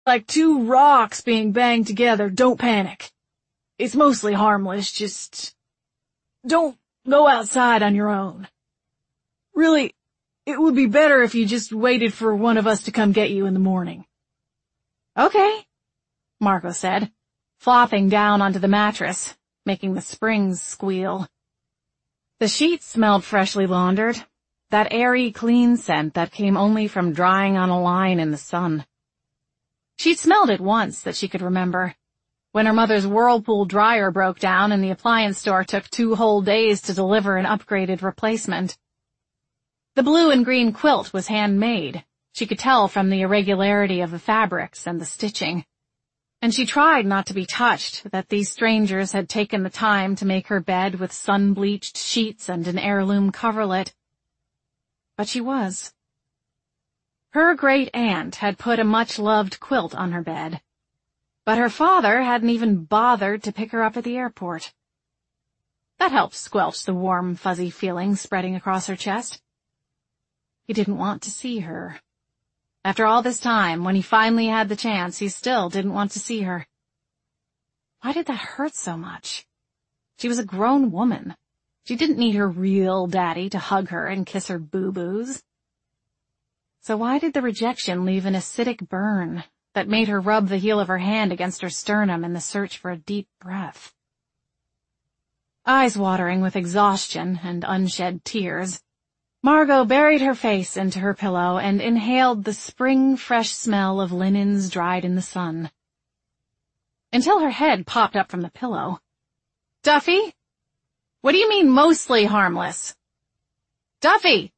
like two rocks being banged together. Don't panic. It's mostly harmless, just don't go outside on your own. Really, it would be better if you just waited for one of us to come get you in the morning." "Okay," Margot said, flopping down onto the mattress, making the springs squeal. The sheets smelled freshly laundered, that airy, clean scent that came only from drying on a line in the sun. She'd smelled it once that she could remember, when her mother's Whirlpool dryer broke down and the appliance store took 2 whole days to deliver an upgraded replacement. The blue and green quilt was handmade. She could tell from the irregularity of the fabrics and the stitching. And she tried not to be touched that these strangers had taken the time to make her bed with sun-bleached sheets and an heirloom coverlet. But she was. Her great-aunt had put a much-loved quilt on her bed, but her father hadn't even bothered to pick her up at the airport. That helped squelch the warm, fuzzy feeling spreading across her chest. He didn't want to see her. After all this time, when he finally had the chance, he still didn't want to see her. Why did that hurt so much? She was a grown woman. She didn't need her real daddy to hug her and kiss her boo-boos. So why did the rejection leave an acidic burn that made her rub the heel of her hand against her sternum in the search for a deep breath? Eyes watering with exhaustion and unshed tears, Margot buried her face into her pillow and inhaled the spring-fresh smell of linens dried in the sun. Until her head popped up from the pillow. "Duffy? What do you mean mostly harmless? Duffy!"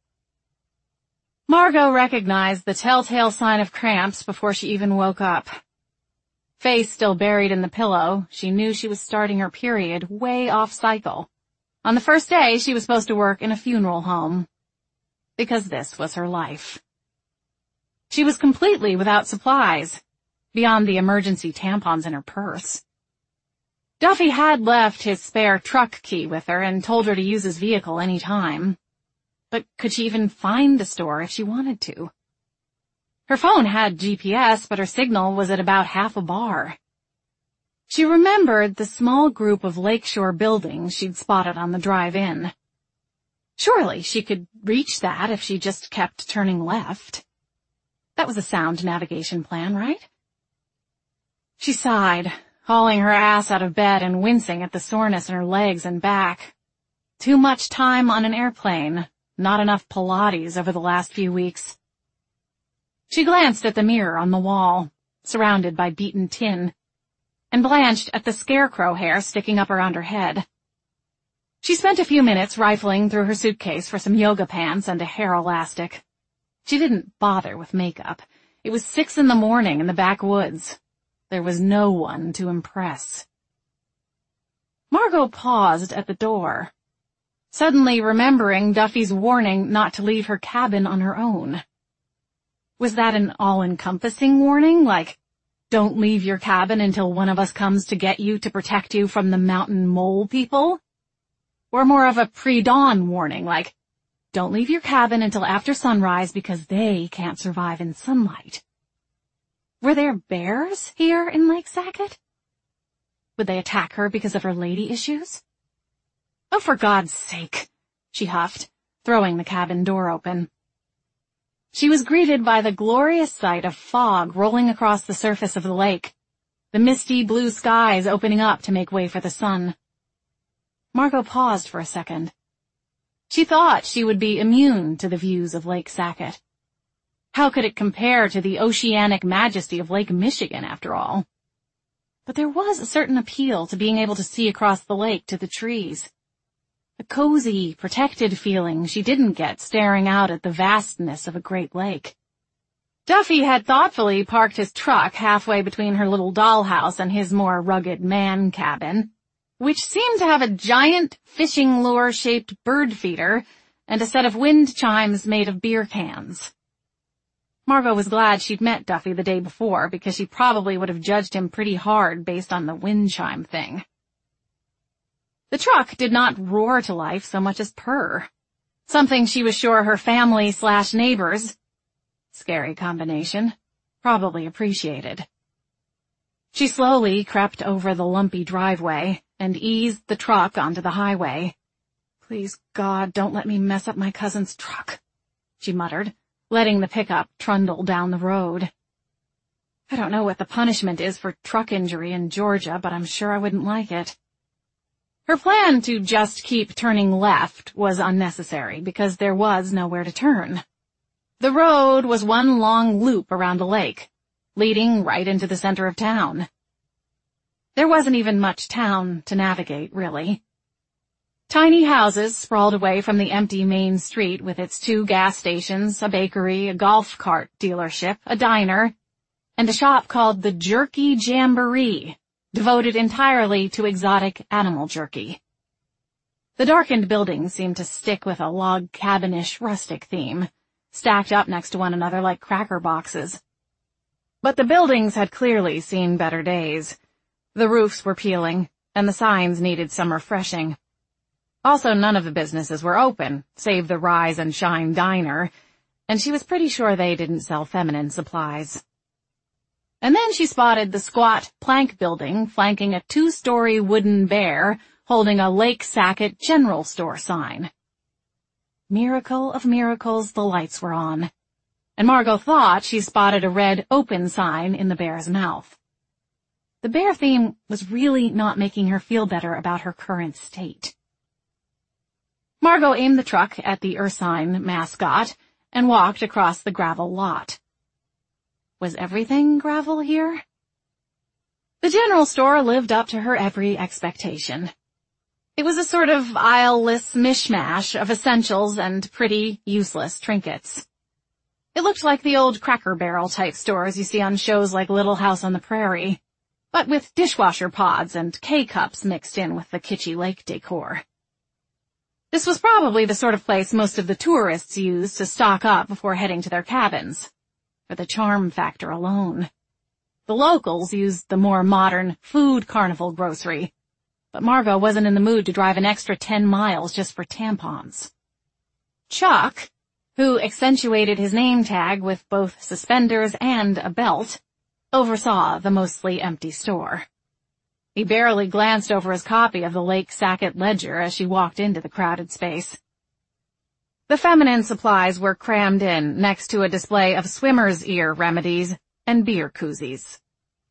Margot recognized the telltale sign of cramps before she even woke up. Face still buried in the pillow, she knew she was starting her period way off cycle. On the first day, she was supposed to work in a funeral home. Because this was her life. She was completely without supplies, beyond the emergency tampons in her purse. Duffy had left his spare truck key with her and told her to use his vehicle any time. But could she even find the store if she wanted to? Her phone had GPS, but her signal was at about half a bar. She remembered the small group of lakeshore buildings she'd spotted on the drive-in. Surely she could reach that if she just kept turning left. That was a sound navigation plan, right? She sighed, hauling her ass out of bed and wincing at the soreness in her legs and back. Too much time on an airplane, not enough Pilates over the last few weeks. She glanced at the mirror on the wall, surrounded by beaten tin, and blanched at the scarecrow hair sticking up around her head. She spent a few minutes rifling through her suitcase for some yoga pants and a hair elastic. She didn't bother with makeup. It was 6 in the morning in the backwoods. There was no one to impress. Margot paused at the door, suddenly remembering Duffy's warning not to leave her cabin on her own. Was that an all-encompassing warning, like, "Don't leave your cabin until one of us comes to get you to protect you from the mountain mole people"? Or more of a pre-dawn warning, like, "Don't leave your cabin until after sunrise because they can't survive in sunlight"? Were there bears here in Lake Sackett? Would they attack her because of her lady issues? "Oh, for God's sake," she huffed, throwing the cabin door open. She was greeted by the glorious sight of fog rolling across the surface of the lake, the misty blue skies opening up to make way for the sun. Margot paused for a second. She thought she would be immune to the views of Lake Sackett. How could it compare to the oceanic majesty of Lake Michigan, after all? But there was a certain appeal to being able to see across the lake to the trees. A cozy, protected feeling she didn't get staring out at the vastness of a great lake. Duffy had thoughtfully parked his truck halfway between her little dollhouse and his more rugged man cabin, which seemed to have a giant fishing lure-shaped bird feeder and a set of wind chimes made of beer cans. Margot was glad she'd met Duffy the day before, because she probably would have judged him pretty hard based on the wind chime thing. The truck did not roar to life so much as purr, something she was sure her family/neighbors, scary combination, probably appreciated. She slowly crept over the lumpy driveway and eased the truck onto the highway. "Please, God, don't let me mess up my cousin's truck," she muttered, letting the pickup trundle down the road. I don't know what the punishment is for truck injury in Georgia, but I'm sure I wouldn't like it. Her plan to just keep turning left was unnecessary because there was nowhere to turn. The road was one long loop around a lake, leading right into the center of town. There wasn't even much town to navigate, really. Tiny houses sprawled away from the empty main street with its 2 gas stations, a bakery, a golf cart dealership, a diner, and a shop called the Jerky Jamboree, devoted entirely to exotic animal jerky. The darkened buildings seemed to stick with a log cabinish rustic theme, stacked up next to one another like cracker boxes. But the buildings had clearly seen better days. The roofs were peeling, and the signs needed some refreshing. Also, none of the businesses were open, save the Rise and Shine Diner, and she was pretty sure they didn't sell feminine supplies. And then she spotted the squat plank building flanking a 2-story wooden bear holding a Lake Sackett general store sign. Miracle of miracles, the lights were on, and Margot thought she spotted a red open sign in the bear's mouth. The bear theme was really not making her feel better about her current state. Margot aimed the truck at the ursine mascot and walked across the gravel lot. Was everything gravel here? The general store lived up to her every expectation. It was a sort of aisle-less mishmash of essentials and pretty, useless trinkets. It looked like the old Cracker Barrel-type stores you see on shows like Little House on the Prairie, but with dishwasher pods and K-cups mixed in with the kitschy lake decor. This was probably the sort of place most of the tourists used to stock up before heading to their cabins, for the charm factor alone. The locals used the more modern food carnival grocery, but Margot wasn't in the mood to drive an extra 10 miles just for tampons. Chuck, who accentuated his name tag with both suspenders and a belt, oversaw the mostly empty store. He barely glanced over his copy of the Lake Sackett Ledger as she walked into the crowded space. The feminine supplies were crammed in next to a display of swimmer's ear remedies and beer koozies.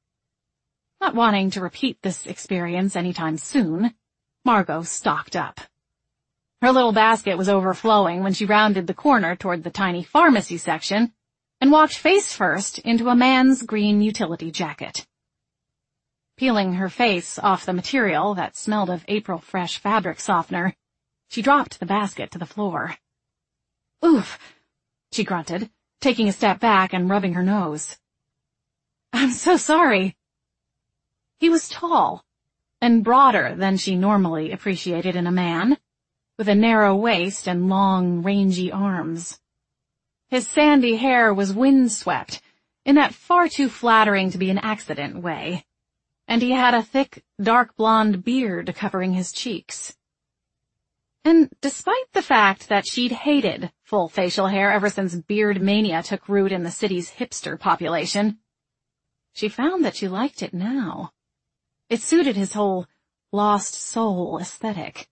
Not wanting to repeat this experience anytime soon, Margot stocked up. Her little basket was overflowing when she rounded the corner toward the tiny pharmacy section and walked face first into a man's green utility jacket. Peeling her face off the material that smelled of April Fresh fabric softener, she dropped the basket to the floor. "Oof," she grunted, taking a step back and rubbing her nose. "I'm so sorry." He was tall and broader than she normally appreciated in a man, with a narrow waist and long, rangy arms. His sandy hair was windswept in that far too flattering to be an accident way, and he had a thick, dark blonde beard covering his cheeks. And despite the fact that she'd hated full facial hair ever since beard mania took root in the city's hipster population, she found that she liked it now. It suited his whole lost soul aesthetic.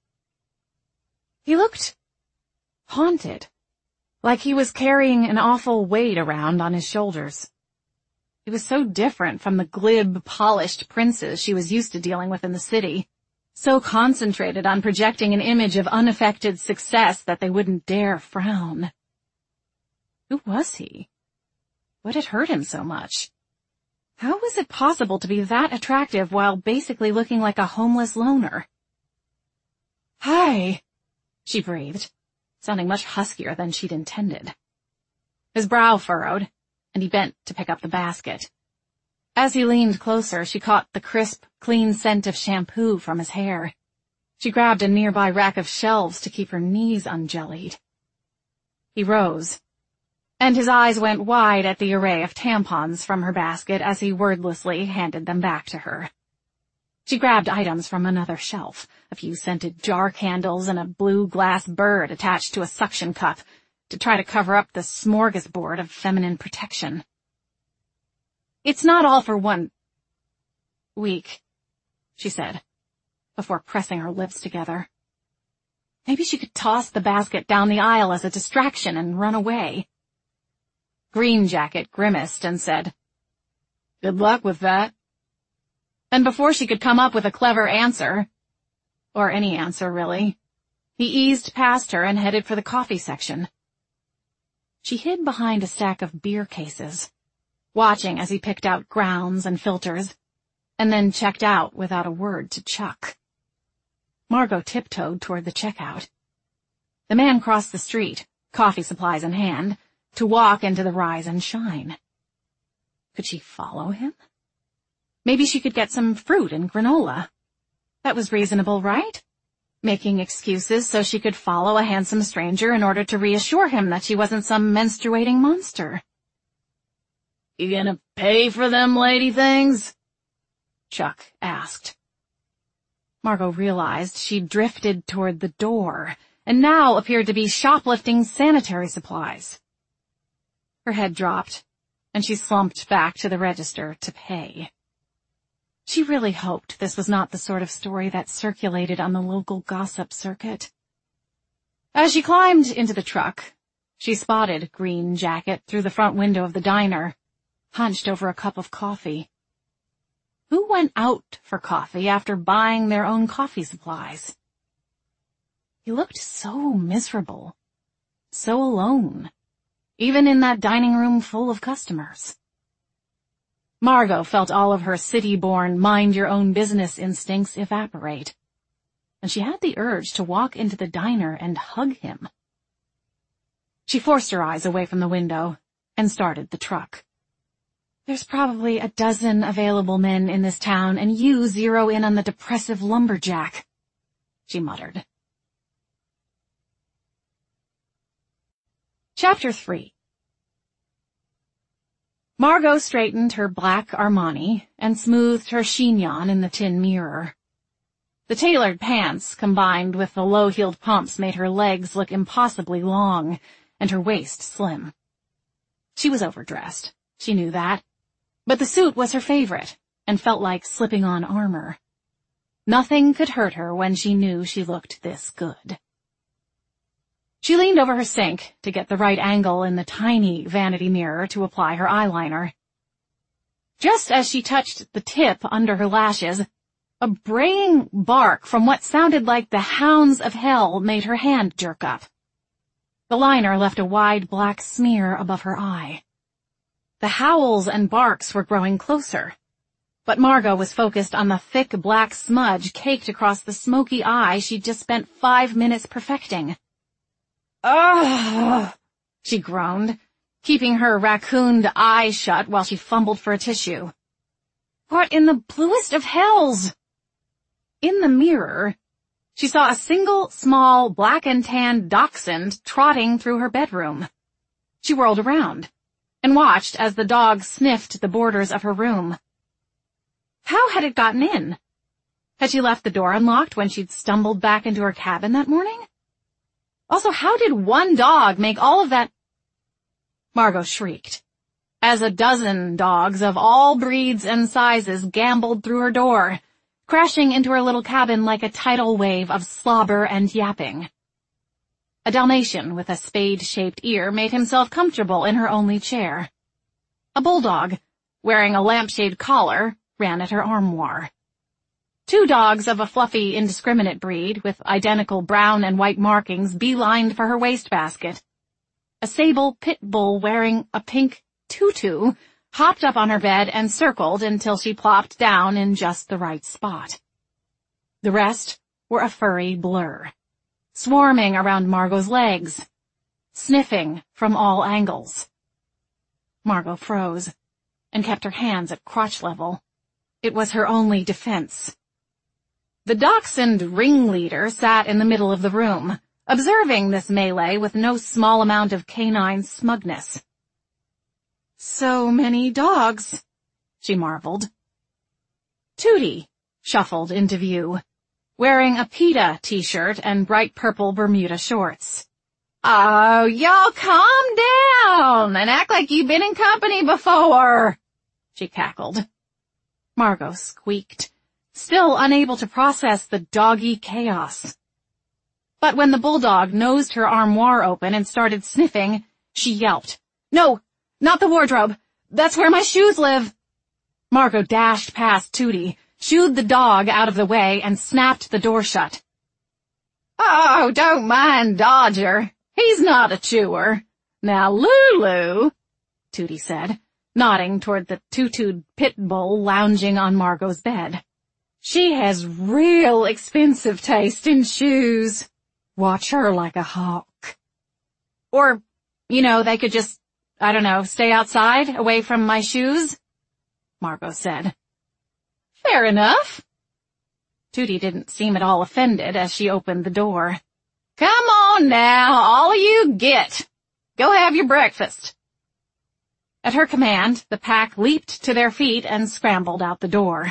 He looked haunted, like he was carrying an awful weight around on his shoulders. He was so different from the glib, polished princes she was used to dealing with in the city, so concentrated on projecting an image of unaffected success that they wouldn't dare frown. Who was he? What had hurt him so much? How was it possible to be that attractive while basically looking like a homeless loner? "Hi," she breathed, sounding much huskier than she'd intended. His brow furrowed, and he bent to pick up the basket. As he leaned closer, she caught the crisp, clean scent of shampoo from his hair. She grabbed a nearby rack of shelves to keep her knees unjellied. He rose, and his eyes went wide at the array of tampons from her basket as he wordlessly handed them back to her. She grabbed items from another shelf, a few scented jar candles and a blue glass bird attached to a suction cup, to try to cover up the smorgasbord of feminine protection. It's not all for 1 week, she said, before pressing her lips together. Maybe she could toss the basket down the aisle as a distraction and run away. Green Jacket grimaced and said, "Good luck with that." And before she could come up with a clever answer, or any answer really, he eased past her and headed for the coffee section. She hid behind a stack of beer cases, watching as he picked out grounds and filters, and then checked out without a word to Chuck. Margot tiptoed toward the checkout. The man crossed the street, coffee supplies in hand, to walk into the Rise and Shine. Could she follow him? Maybe she could get some fruit and granola. That was reasonable, right? Making excuses so she could follow a handsome stranger in order to reassure him that she wasn't some menstruating monster. "You gonna pay for them lady things?" Chuck asked. Margot realized she'd drifted toward the door, and now appeared to be shoplifting sanitary supplies. Her head dropped, and she slumped back to the register to pay. She really hoped this was not the sort of story that circulated on the local gossip circuit. As she climbed into the truck, she spotted Green Jacket through the front window of the diner, hunched over a cup of coffee. Who went out for coffee after buying their own coffee supplies? He looked so miserable, so alone, even in that dining room full of customers. Margot felt all of her city-born mind-your-own-business instincts evaporate, and she had the urge to walk into the diner and hug him. She forced her eyes away from the window and started the truck. There's probably a dozen available men in this town, and you zero in on the depressive lumberjack, she muttered. Chapter 3. Margot straightened her black Armani and smoothed her chignon in the tin mirror. The tailored pants combined with the low-heeled pumps made her legs look impossibly long and her waist slim. She was overdressed, she knew that, but the suit was her favorite and felt like slipping on armor. Nothing could hurt her when she knew she looked this good. She leaned over her sink to get the right angle in the tiny vanity mirror to apply her eyeliner. Just as she touched the tip under her lashes, a braying bark from what sounded like the hounds of hell made her hand jerk up. The liner left a wide black smear above her eye. The howls and barks were growing closer, but Margot was focused on the thick black smudge caked across the smoky eye she'd just spent 5 minutes perfecting. "Ugh!" she groaned, keeping her raccooned eye shut while she fumbled for a tissue. What in the bluest of hells? In the mirror, she saw a single, small, black and tan dachshund trotting through her bedroom. She whirled around and watched as the dog sniffed the borders of her room. How had it gotten in? Had she left the door unlocked when she'd stumbled back into her cabin that morning? Also, how did one dog make all of that? Margot shrieked, as a dozen dogs of all breeds and sizes gamboled through her door, crashing into her little cabin like a tidal wave of slobber and yapping. A Dalmatian with a spade-shaped ear made himself comfortable in her only chair. A bulldog, wearing a lampshade collar, ran at her armoire. 2 dogs of a fluffy, indiscriminate breed, with identical brown and white markings beelined for her wastebasket. A sable pit bull wearing a pink tutu hopped up on her bed and circled until she plopped down in just the right spot. The rest were a furry blur, swarming around Margot's legs, sniffing from all angles. Margot froze and kept her hands at crotch level. It was her only defense. The dachshund ringleader sat in the middle of the room, observing this melee with no small amount of canine smugness. So many dogs, she marveled. Tootie shuffled into view, wearing a PETA t-shirt and bright purple Bermuda shorts. "Oh, y'all calm down and act like you've been in company before," she cackled. Margot squeaked, still unable to process the doggy chaos. But when the bulldog nosed her armoire open and started sniffing, she yelped, "No, not the wardrobe. That's where my shoes live." Margot dashed past Tootie, shooed the dog out of the way, and snapped the door shut. "Oh, don't mind Dodger. He's not a chewer. Now, Lulu," Tootie said, nodding toward the tutued pit bull lounging on Margot's bed. "She has real expensive taste in shoes. Watch her like a hawk." Or, they could just, stay outside, away from my shoes, Margot said. "Fair enough." Tootie didn't seem at all offended as she opened the door. "Come on now, all of you get. Go have your breakfast." At her command, the pack leaped to their feet and scrambled out the door.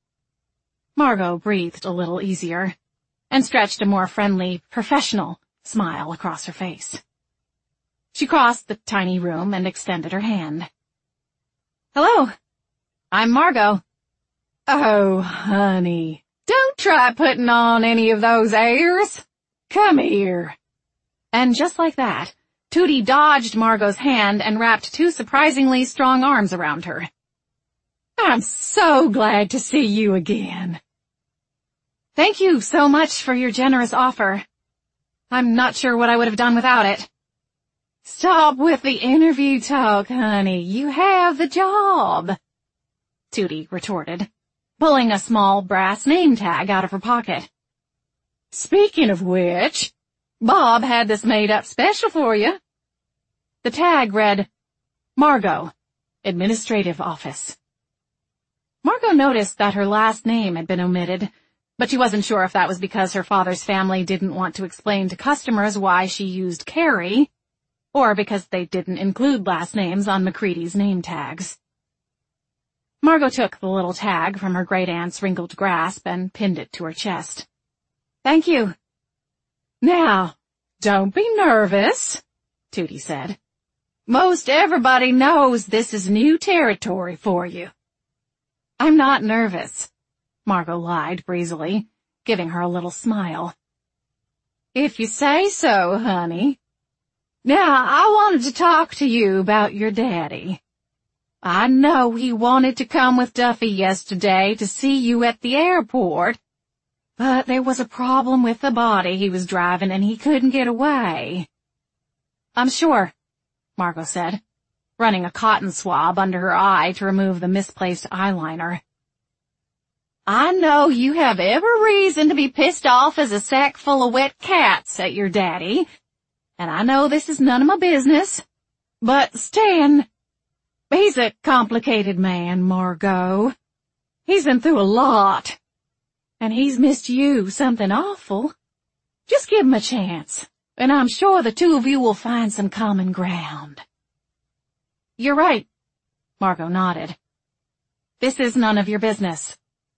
Margot breathed a little easier and stretched a more friendly, professional smile across her face. She crossed the tiny room and extended her hand. "Hello, I'm Margot." "Oh, honey, don't try putting on any of those airs. Come here." And just like that, Tootie dodged Margot's hand and wrapped two surprisingly strong arms around her. "I'm so glad to see you again." "Thank you so much for your generous offer. I'm not sure what I would have done without it." "Stop with the interview talk, honey. You have the job," Tootie retorted, pulling a small brass name tag out of her pocket. "Speaking of which, Bob had this made up special for you." The tag read, "Margot, Administrative Office." Margot noticed that her last name had been omitted, but she wasn't sure if that was because her father's family didn't want to explain to customers why she used Carrie, or because they didn't include last names on McCready's name tags. Margot took the little tag from her great-aunt's wrinkled grasp and pinned it to her chest. "Thank you." "Now, don't be nervous," Tootie said. "Most everybody knows this is new territory for you." "I'm not nervous," Margot lied breezily, giving her a little smile. "If you say so, honey. Now, I wanted to talk to you about your daddy. I know he wanted to come with Duffy yesterday to see you at the airport, but there was a problem with the body he was driving and he couldn't get away." "I'm sure," Margot said, running a cotton swab under her eye to remove the misplaced eyeliner. "I know you have every reason to be pissed off as a sack full of wet cats at your daddy, and I know this is none of my business, but Stan, he's a complicated man, Margot. He's been through a lot, and he's missed you something awful. Just give him a chance, and I'm sure the two of you will find some common ground." "You're right," Margot nodded. "This is none of your business."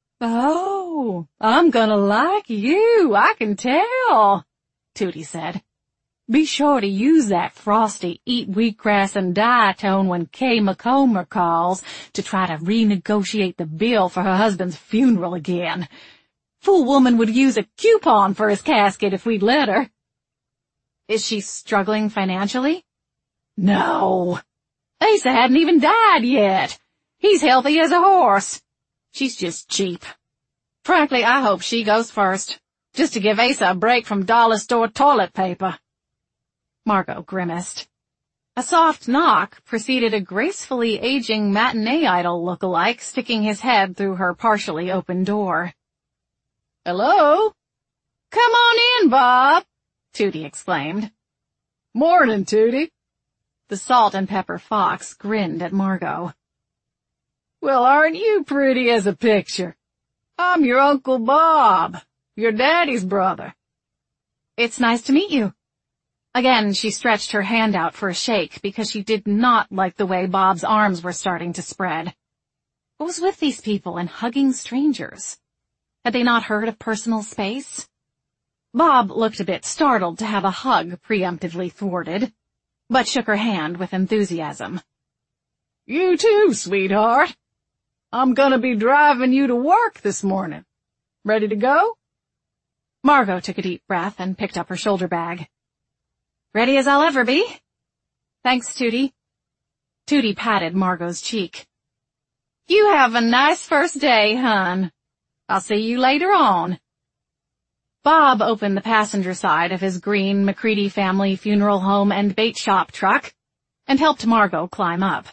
"Oh, I'm gonna like you, I can tell," Tootie said. "Be sure to use that frosty eat wheatgrass and die tone when Kay McComber calls to try to renegotiate the bill for her husband's funeral again. Fool woman would use a coupon for his casket if we'd let her." "Is she struggling financially?" "No. Asa hadn't even died yet. He's healthy as a horse. She's just cheap. Frankly, I hope she goes first, just to give Asa a break from dollar store toilet paper." Margot grimaced. A soft knock preceded a gracefully aging matinee idol look-alike sticking his head through her partially open door. "Hello? Come on in, Bob," Tootie exclaimed. "Morning, Tootie." The salt and pepper fox grinned at Margot. "Well, aren't you pretty as a picture? I'm your Uncle Bob, your daddy's brother." "It's nice to meet you." Again, she stretched her hand out for a shake because she did not like the way Bob's arms were starting to spread. What was with these people and hugging strangers? Had they not heard of personal space? Bob looked a bit startled to have a hug preemptively thwarted, but shook her hand with enthusiasm. "You too, sweetheart. I'm gonna be driving you to work this morning. Ready to go? Margot took a deep breath and picked up her shoulder bag. Ready as I'll ever be. Thanks, Tootie. Tootie patted Margot's cheek. You have a nice first day, hon. I'll see you later on. Bob opened the passenger side of his green McCready family funeral home and bait shop truck and helped Margot climb up.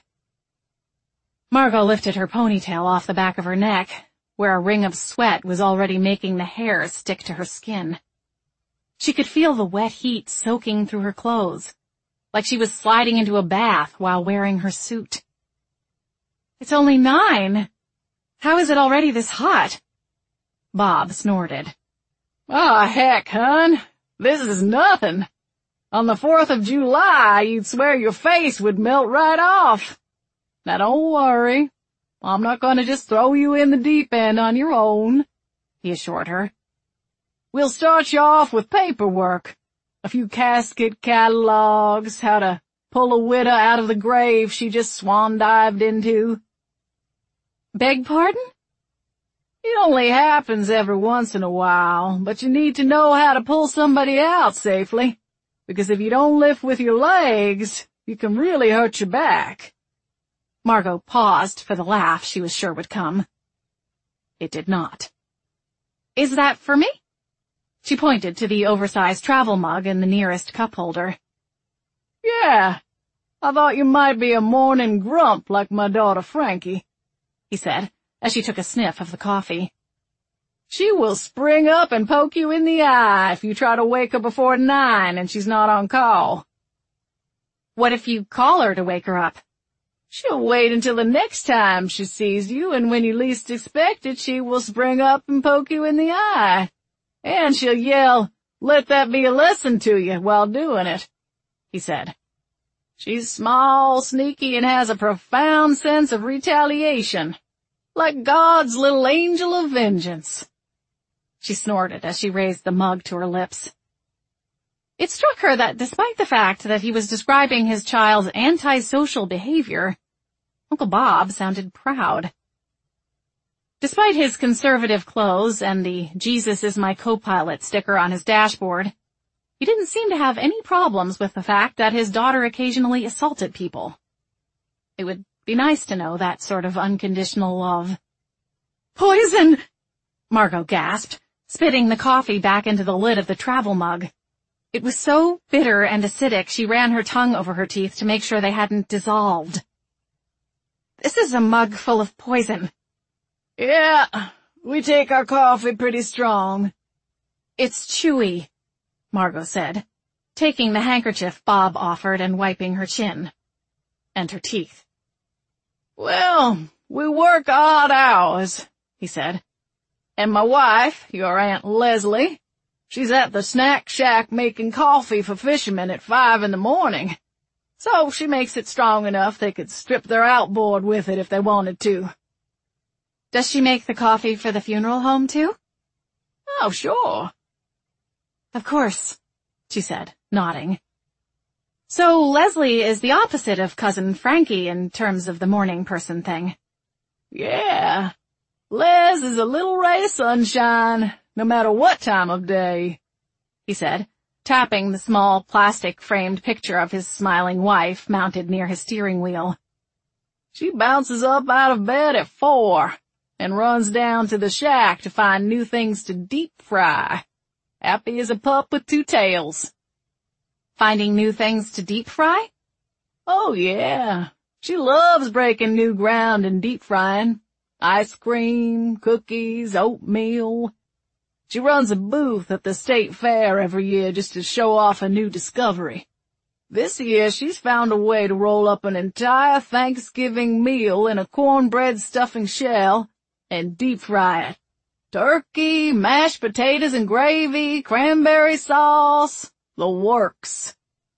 Margot lifted her ponytail off the back of her neck, where a ring of sweat was already making the hair stick to her skin. She could feel the wet heat soaking through her clothes, like she was sliding into a bath while wearing her suit. It's only 9. How is it already this hot? Bob snorted. Ah, heck, hon. This is nothing. On the 4th of July, you'd swear your face would melt right off. Now don't worry. I'm not gonna just throw you in the deep end on your own, he assured her. We'll start you off with paperwork. A few casket catalogs, how to pull a widow out of the grave she just swan-dived into. Beg pardon? It only happens every once in a while, but you need to know how to pull somebody out safely, because if you don't lift with your legs, you can really hurt your back. Margot paused for the laugh she was sure would come. It did not. Is that for me? She pointed to the oversized travel mug in the nearest cup holder. Yeah, I thought you might be a morning grump like my daughter Frankie, he said, as she took a sniff of the coffee. She will spring up and poke you in the eye if you try to wake her before 9 and she's not on call. What if you call her to wake her up? She'll wait until the next time she sees you, and when you least expect it, she will spring up and poke you in the eye. And she'll yell, "Let that be a lesson to you," while doing it, he said. She's small, sneaky, and has a profound sense of retaliation, like God's little angel of vengeance. She snorted as she raised the mug to her lips. It struck her that despite the fact that he was describing his child's antisocial behavior, Uncle Bob sounded proud. Despite his conservative clothes and the "Jesus is my co-pilot" sticker on his dashboard, he didn't seem to have any problems with the fact that his daughter occasionally assaulted people. It would be nice to know that sort of unconditional love. Poison! Margot gasped, spitting the coffee back into the lid of the travel mug. It was so bitter and acidic she ran her tongue over her teeth to make sure they hadn't dissolved. This is a mug full of poison. Yeah, we take our coffee pretty strong. It's chewy, Margot said, taking the handkerchief Bob offered and wiping her chin and her teeth. Well, we work odd hours, he said. And my wife, your Aunt Leslie, she's at the snack shack making coffee for fishermen at 5 in the morning. So she makes it strong enough they could strip their outboard with it if they wanted to. Does she make the coffee for the funeral home too? Oh, sure. Of course, she said, nodding. So Leslie is the opposite of Cousin Frankie in terms of the morning person thing. Yeah. Les is a little ray of sunshine, no matter what time of day, he said, tapping the small plastic-framed picture of his smiling wife mounted near his steering wheel. She bounces up out of bed at 4 and runs down to the shack to find new things to deep fry. Happy as a pup with 2 tails. Finding new things to deep fry? Oh, yeah. She loves breaking new ground and deep frying. Ice cream, cookies, oatmeal. She runs a booth at the state fair every year just to show off a new discovery. This year she's found a way to roll up an entire Thanksgiving meal in a cornbread stuffing shell and deep fry it. Turkey, mashed potatoes and gravy, cranberry sauce, the works.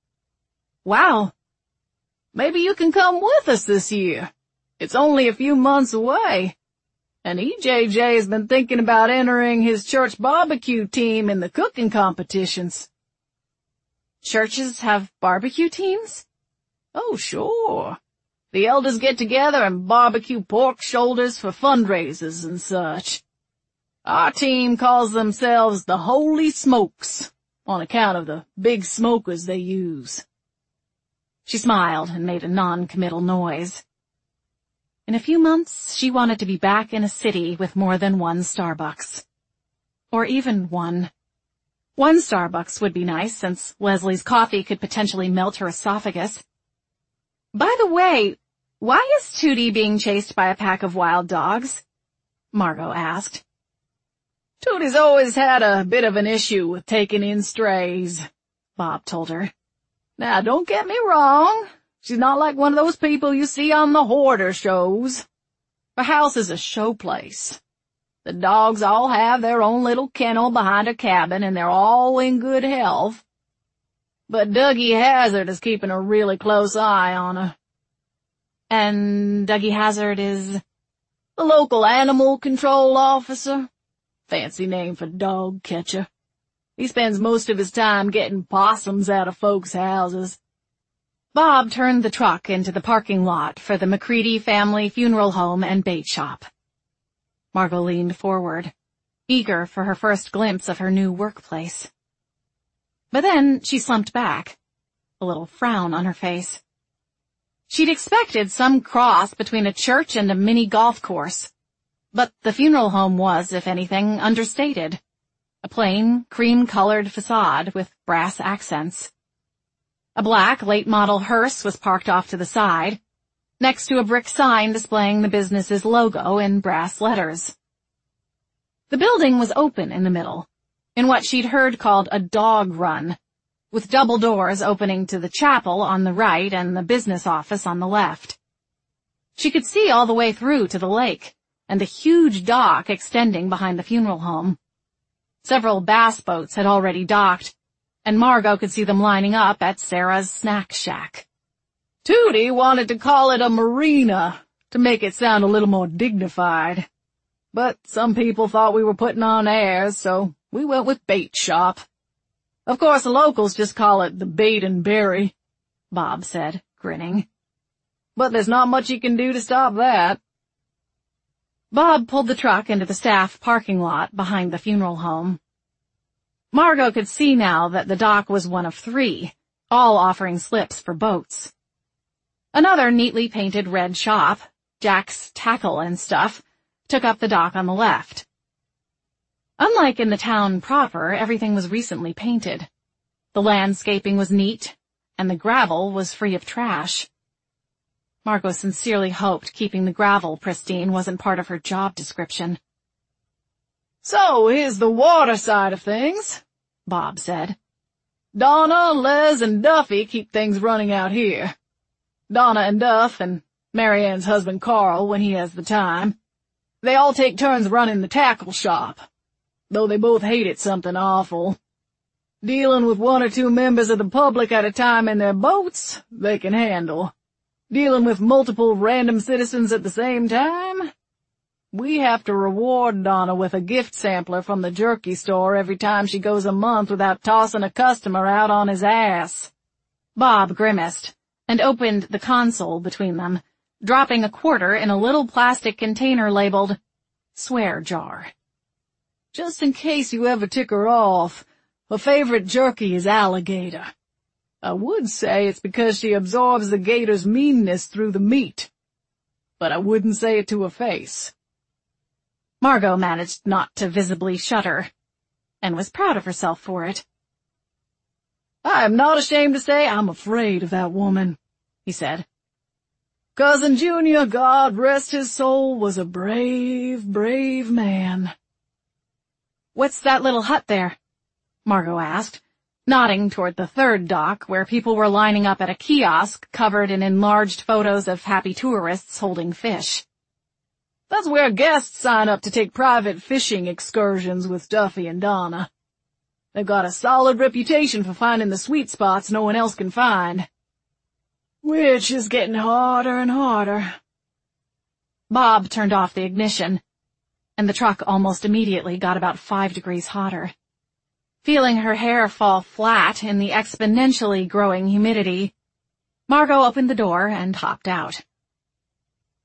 Wow. Maybe you can come with us this year. It's only a few months away. And EJJ has been thinking about entering his church barbecue team in the cooking competitions. Churches have barbecue teams? Oh, sure. The elders get together and barbecue pork shoulders for fundraisers and such. Our team calls themselves the Holy Smokes, on account of the big smokers they use." She smiled and made a non-committal noise. In a few months, she wanted to be back in a city with more than one Starbucks. Or even one. One Starbucks would be nice, since Leslie's coffee could potentially melt her esophagus. "By the way, why is Tootie being chased by a pack of wild dogs?" Margot asked. "Tootie's always had a bit of an issue with taking in strays," Bob told her. "Now, don't get me wrong. She's not like one of those people you see on the hoarder shows. Her house is a showplace. The dogs all have their own little kennel behind her cabin, and they're all in good health. But Dougie Hazard is keeping a really close eye on her." "And Dougie Hazard is?" "The local animal control officer. Fancy name for dog catcher. He spends most of his time getting possums out of folks' houses." Bob turned the truck into the parking lot for the McCready family funeral home and bait shop. Margot leaned forward, eager for her first glimpse of her new workplace. But then she slumped back, a little frown on her face. She'd expected some cross between a church and a mini golf course, but the funeral home was, if anything, understated. A plain, cream-colored facade with brass accents. A black, late-model hearse was parked off to the side, next to a brick sign displaying the business's logo in brass letters. The building was open in the middle, in what she'd heard called a dog run, with double doors opening to the chapel on the right and the business office on the left. She could see all the way through to the lake, and the huge dock extending behind the funeral home. Several bass boats had already docked, and Margot could see them lining up at Sarah's snack shack. Tootie wanted to call it a marina, to make it sound a little more dignified. But some people thought we were putting on airs, so we went with bait shop. Of course, the locals just call it the Bait and Berry," Bob said, grinning. "But there's not much you can do to stop that." Bob pulled the truck into the staff parking lot behind the funeral home. Margot could see now that the dock was one of 3, all offering slips for boats. Another neatly painted red shop, Jack's Tackle and Stuff, took up the dock on the left. Unlike in the town proper, everything was recently painted. The landscaping was neat, and the gravel was free of trash. Margot sincerely hoped keeping the gravel pristine wasn't part of her job description. "So here's the water side of things," Bob said. "Donna, Les, and Duffy keep things running out here. Donna and Duff, and Marianne's husband Carl when he has the time. They all take turns running the tackle shop, though they both hate it something awful. Dealing with 1 or 2 members of the public at a time in their boats, they can handle. Dealing with multiple random citizens at the same time? We have to reward Donna with a gift sampler from the jerky store every time she goes a month without tossing a customer out on his ass." Bob grimaced and opened the console between them, dropping a quarter in a little plastic container labeled swear jar. "Just in case you ever tick her off, her favorite jerky is alligator. I would say it's because she absorbs the gator's meanness through the meat, but I wouldn't say it to her face." Margot managed not to visibly shudder, and was proud of herself for it. "I am not ashamed to say I'm afraid of that woman," he said. "Cousin Junior, God rest his soul, was a brave, brave man." "What's that little hut there?" Margot asked, nodding toward the third dock where people were lining up at a kiosk covered in enlarged photos of happy tourists holding fish. "That's where guests sign up to take private fishing excursions with Duffy and Donna. They've got a solid reputation for finding the sweet spots no one else can find. Which is getting harder and harder." Bob turned off the ignition, and the truck almost immediately got about 5 degrees hotter. Feeling her hair fall flat in the exponentially growing humidity, Margot opened the door and hopped out,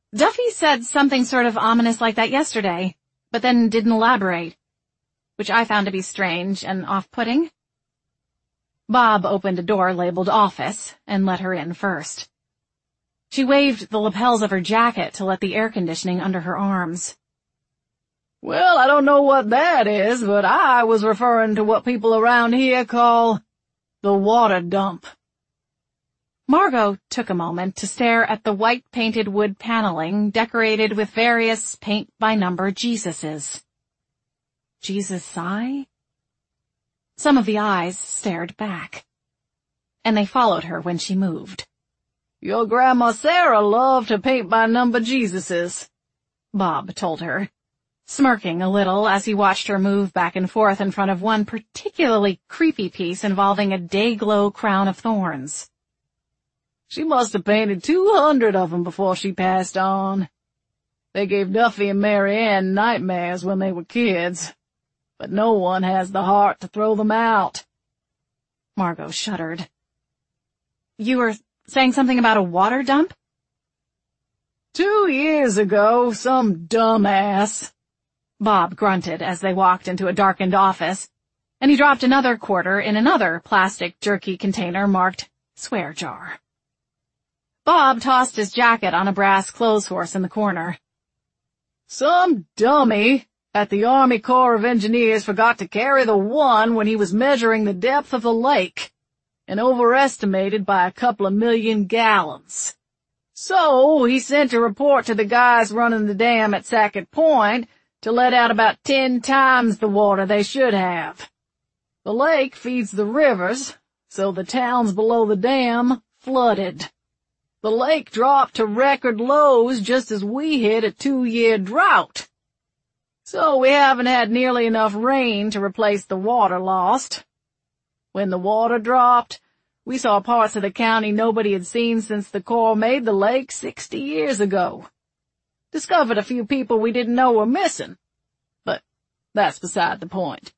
Duffy said something sort of ominous like that yesterday, but then didn't elaborate, which I found to be strange and off-putting. Bob opened a door labeled office and let her in first. She waved the lapels of her jacket to let the air conditioning under her arms. Well, I don't know what that is, but I was referring to what people around here call the water dump. Margot took a moment to stare at the white-painted wood paneling decorated with various paint-by-number Jesuses. Jesus-I? Some of the eyes stared back, and they followed her when she moved. Your Grandma Sarah loved to paint-by-number Jesuses, Bob told her, smirking a little as he watched her move back and forth in front of one particularly creepy piece involving a day-glow crown of thorns. She must have painted 200 of them before she passed on. They gave Duffy and Mary Ann nightmares when they were kids, but no one has the heart to throw them out. Margot shuddered. You were saying something about a water dump? 2 years ago, some dumbass, Bob grunted as they walked into a darkened office, and he dropped another quarter in another plastic jerky container marked swear jar. Bob tossed his jacket on a brass clothes horse in the corner. Some dummy at the Army Corps of Engineers forgot to carry the one when he was measuring the depth of the lake, and overestimated by a couple of million gallons. So he sent a report to the guys running the dam at Sackett Point to let out about 10 times the water they should have. The lake feeds the rivers, so the towns below the dam flooded. The lake dropped to record lows just as we hit a 2-year drought. So we haven't had nearly enough rain to replace the water lost. When the water dropped, we saw parts of the county nobody had seen since the Corps made the lake 60 years ago. Discovered a few people we didn't know were missing. But that's beside the point.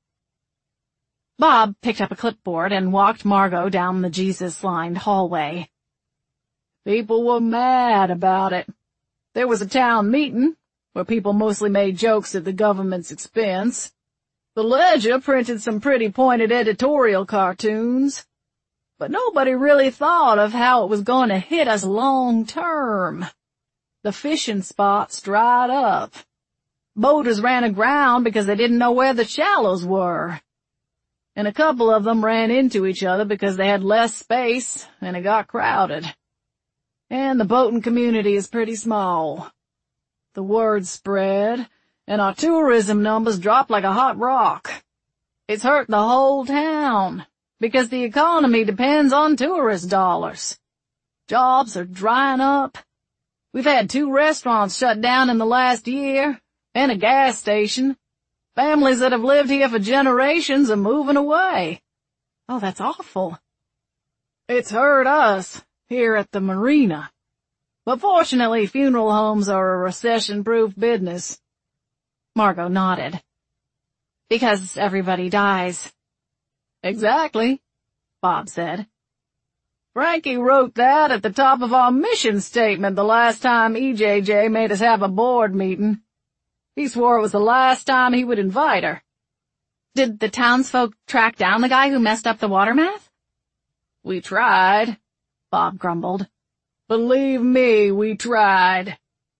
Bob picked up a clipboard and walked Margot down the Jesus-lined hallway. People were mad about it. There was a town meeting, where people mostly made jokes at the government's expense. The Ledger printed some pretty pointed editorial cartoons, but nobody really thought of how it was going to hit us long term. The fishing spots dried up. Boaters ran aground because they didn't know where the shallows were. And a couple of them ran into each other because they had less space and it got crowded. And the boating community is pretty small. The word spread, and our tourism numbers dropped like a hot rock. It's hurt the whole town, because the economy depends on tourist dollars. Jobs are drying up. We've had 2 restaurants shut down in the last year, and a gas station. Families that have lived here for generations are moving away. Oh, that's awful. It's hurt us here at the marina. But fortunately, funeral homes are a recession-proof business. Margot nodded. Because everybody dies. Exactly, Bob said. Frankie wrote that at the top of our mission statement the last time EJJ made us have a board meeting. He swore it was the last time he would invite her. Did the townsfolk track down the guy who messed up the water math? We tried, Bob grumbled. Believe me, we tried.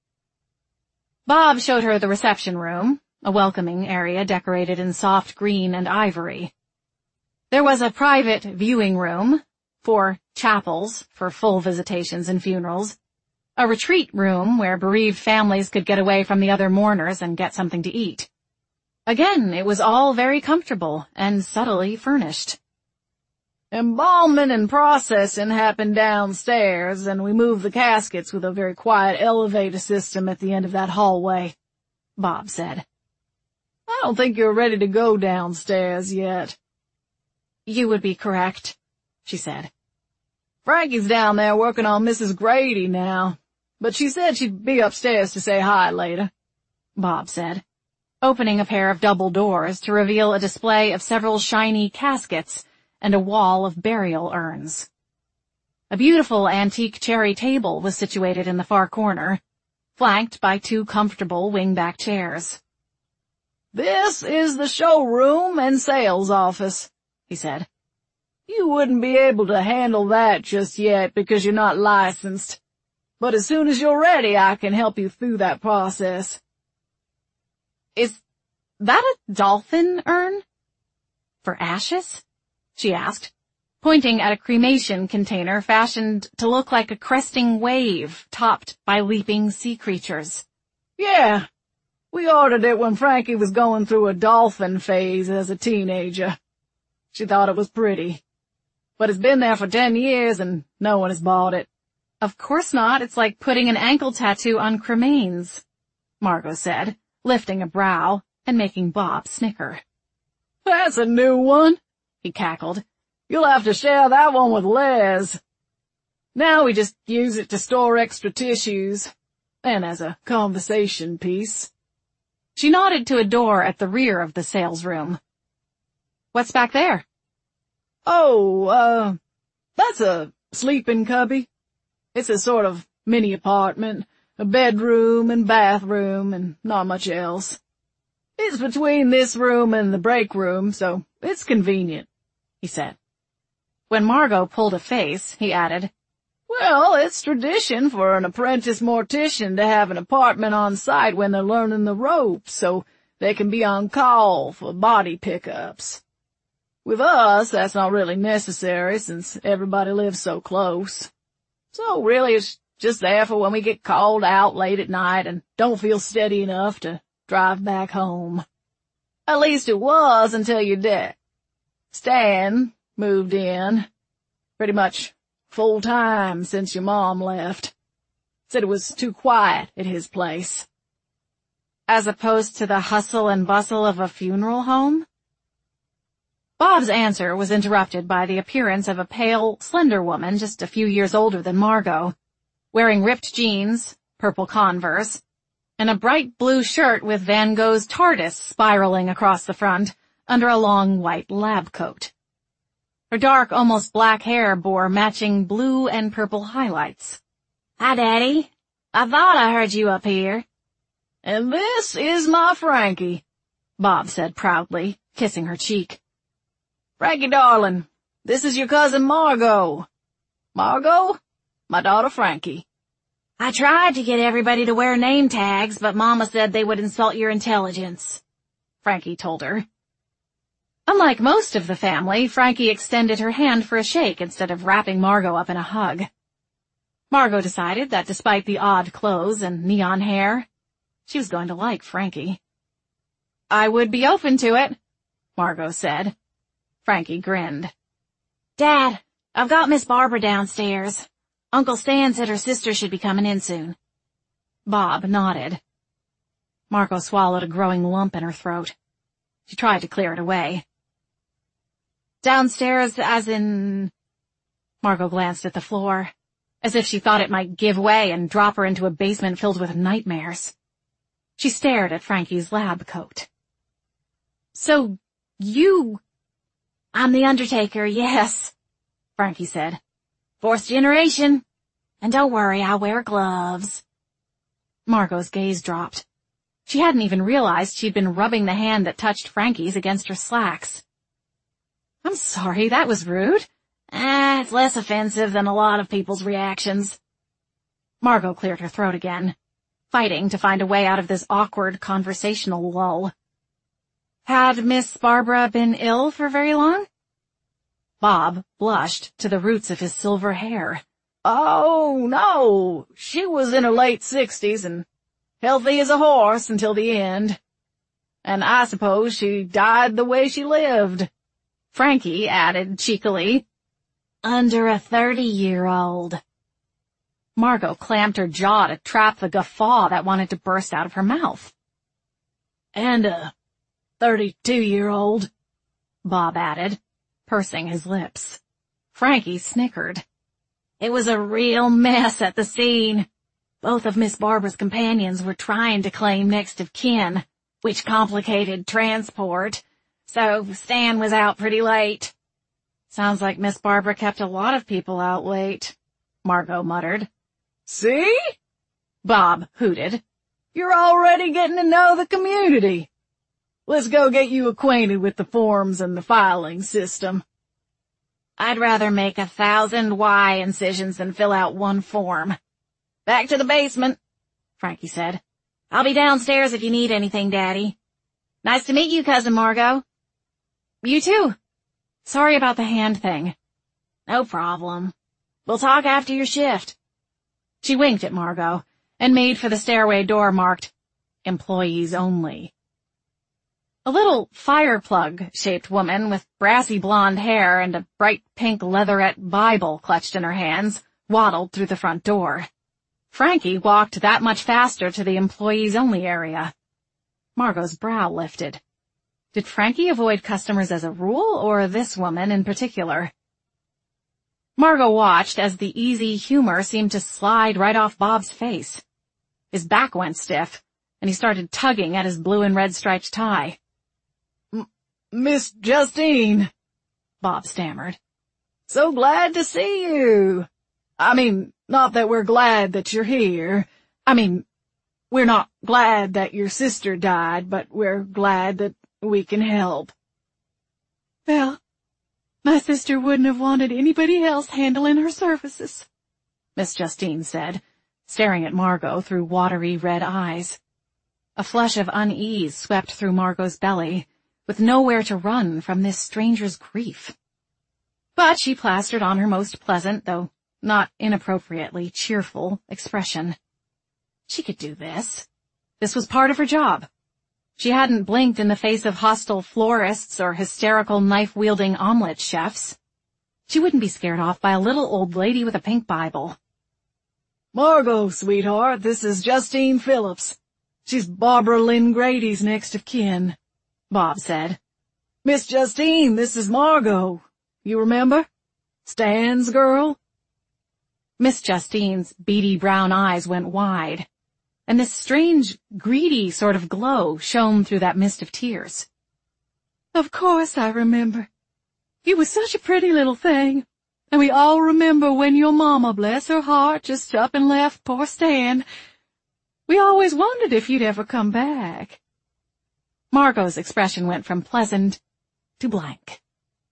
Bob showed her the reception room, a welcoming area decorated in soft green and ivory. There was a private viewing room, 4 chapels for full visitations and funerals, a retreat room where bereaved families could get away from the other mourners and get something to eat. Again, it was all very comfortable and subtly furnished. Embalming and processing happened downstairs, and we moved the caskets with a very quiet elevator system at the end of that hallway, Bob said. I don't think you're ready to go downstairs yet. You would be correct, she said. Frankie's down there working on Mrs. Grady now, but she said she'd be upstairs to say hi later, Bob said, opening a pair of double doors to reveal a display of several shiny caskets and a wall of burial urns. A beautiful antique cherry table was situated in the far corner, flanked by 2 comfortable wingback chairs. "This is the showroom and sales office," he said. "You wouldn't be able to handle that just yet because you're not licensed. But as soon as you're ready, I can help you through that process." "Is that a dolphin urn? For ashes?" she asked, pointing at a cremation container fashioned to look like a cresting wave topped by leaping sea creatures. "Yeah. We ordered it when Frankie was going through a dolphin phase as a teenager. She thought it was pretty. But it's been there for 10 years and no one has bought it." "Of course not. It's like putting an ankle tattoo on cremains," Margot said, lifting a brow and making Bob snicker. "That's a new one," he cackled. "You'll have to share that one with Les. Now we just use it to store extra tissues, and as a conversation piece." She nodded to a door at the rear of the sales room. "What's back there?" "Oh, that's a sleeping cubby. It's a sort of mini apartment, a bedroom and bathroom and not much else. It's between this room and the break room, so it's convenient," he said. When Margot pulled a face, he added, "Well, it's tradition for an apprentice mortician to have an apartment on site when they're learning the ropes, so they can be on call for body pickups. With us, that's not really necessary since everybody lives so close. So really it's just there for when we get called out late at night and don't feel steady enough to drive back home. At least it was until your dad, Stan, moved in. Pretty much full-time since your mom left. Said it was too quiet at his place." "As opposed to the hustle and bustle of a funeral home?" Bob's answer was interrupted by the appearance of a pale, slender woman just a few years older than Margot, wearing ripped jeans, purple Converse, and a bright blue shirt with Van Gogh's TARDIS spiraling across the front under a long white lab coat. Her dark, almost black hair bore matching blue and purple highlights. "Hi, Daddy. I thought I heard you up here." "And this is my Frankie," Bob said proudly, kissing her cheek. "Frankie, darling, this is your cousin Margot. Margot, my daughter Frankie." "I tried to get everybody to wear name tags, but Mama said they would insult your intelligence," Frankie told her. Unlike most of the family, Frankie extended her hand for a shake instead of wrapping Margot up in a hug. Margot decided that despite the odd clothes and neon hair, she was going to like Frankie. "I would be open to it," Margot said. Frankie grinned. "Dad, I've got Miss Barbara downstairs. Uncle Stan said her sister should be coming in soon." Bob nodded. Margot swallowed a growing lump in her throat. She tried to clear it away. "Downstairs as in—" Margot glanced at the floor, as if she thought it might give way and drop her into a basement filled with nightmares. She stared at Frankie's lab coat. "So, you—" "I'm the Undertaker, yes," Frankie said. "4th generation. And don't worry, I wear gloves." Margot's gaze dropped. She hadn't even realized she'd been rubbing the hand that touched Frankie's against her slacks. "I'm sorry, that was rude." It's less offensive than a lot of people's reactions." Margot cleared her throat again, fighting to find a way out of this awkward conversational lull. "Had Miss Barbara been ill for very long?" Bob blushed to the roots of his silver hair. "Oh, no. She was in her late 60s and healthy as a horse until the end. And I suppose she died the way she lived," Frankie added cheekily. "Under a 30-year-old. Margot clamped her jaw to trap the guffaw that wanted to burst out of her mouth. "And a 32-year-old, Bob added, pursing his lips. Frankie snickered. "It was a real mess at the scene. Both of Miss Barbara's companions were trying to claim next of kin, which complicated transport, so Stan was out pretty late." "Sounds like Miss Barbara kept a lot of people out late," Margot muttered. "See?" Bob hooted. You're already getting to know the community. Let's go get you acquainted with the forms and the filing system. I'd rather make 1,000 Y incisions than fill out one form. Back to the basement, Frankie said. I'll be downstairs if you need anything, Daddy. Nice to meet you, Cousin Margot. You too. Sorry about the hand thing. No problem. We'll talk after your shift. She winked at Margot and made for the stairway door marked, Employees Only. A little fire-plug-shaped woman with brassy blonde hair and a bright pink leatherette Bible clutched in her hands waddled through the front door. Frankie walked that much faster to the employees-only area. Margot's brow lifted. Did Frankie avoid customers as a rule, or this woman in particular? Margot watched as the easy humor seemed to slide right off Bob's face. His back went stiff, and he started tugging at his blue and red striped tie. Miss Justine, Bob stammered. So glad to see you. I mean, not that we're glad that you're here. I mean, we're not glad that your sister died, but we're glad that we can help. Well, my sister wouldn't have wanted anybody else handling her services, Miss Justine said, staring at Margot through watery red eyes. A flush of unease swept through Margot's belly, with nowhere to run from this stranger's grief. But she plastered on her most pleasant, though not inappropriately cheerful, expression. She could do this. This was part of her job. She hadn't blinked in the face of hostile florists or hysterical knife-wielding omelet chefs. She wouldn't be scared off by a little old lady with a pink Bible. Margot, sweetheart, this is Justine Phillips. She's Barbara Lynn Grady's next of kin, Bob said. Miss Justine, this is Margot. You remember? Stan's girl? Miss Justine's beady brown eyes went wide, and this strange, greedy sort of glow shone through that mist of tears. Of course I remember. You were such a pretty little thing, and we all remember when your mama, bless her heart, just up and left poor Stan. We always wondered if you'd ever come back. Margot's expression went from pleasant to blank.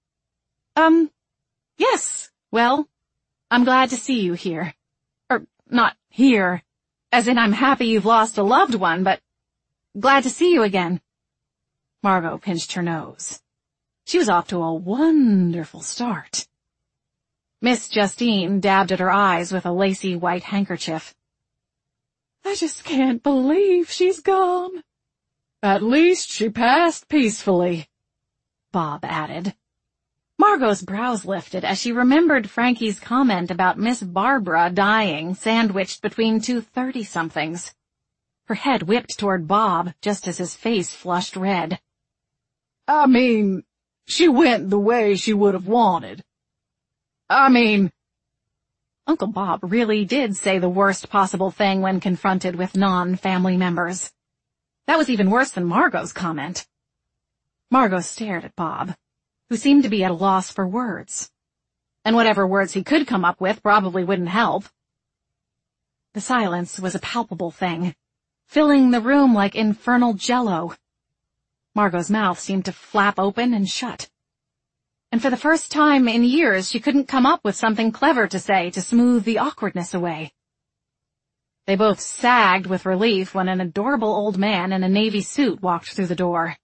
Yes, well, I'm glad to see you here. Not here, as in I'm happy you've lost a loved one, but glad to see you again. Margot pinched her nose. She was off to a wonderful start. Miss Justine dabbed at her eyes with a lacy white handkerchief. I just can't believe she's gone. At least she passed peacefully, Bob added. Margot's brows lifted as she remembered Frankie's comment about Miss Barbara dying sandwiched between two 30-somethings. Her head whipped toward Bob just as his face flushed red. I mean, she went the way she would have wanted. I mean, Uncle Bob really did say the worst possible thing when confronted with non-family members. That was even worse than Margot's comment. Margot stared at Bob, who seemed to be at a loss for words. And whatever words he could come up with probably wouldn't help. The silence was a palpable thing, filling the room like infernal jello. Margot's mouth seemed to flap open and shut. And for the first time in years, she couldn't come up with something clever to say to smooth the awkwardness away. They both sagged with relief when an adorable old man in a navy suit walked through the door.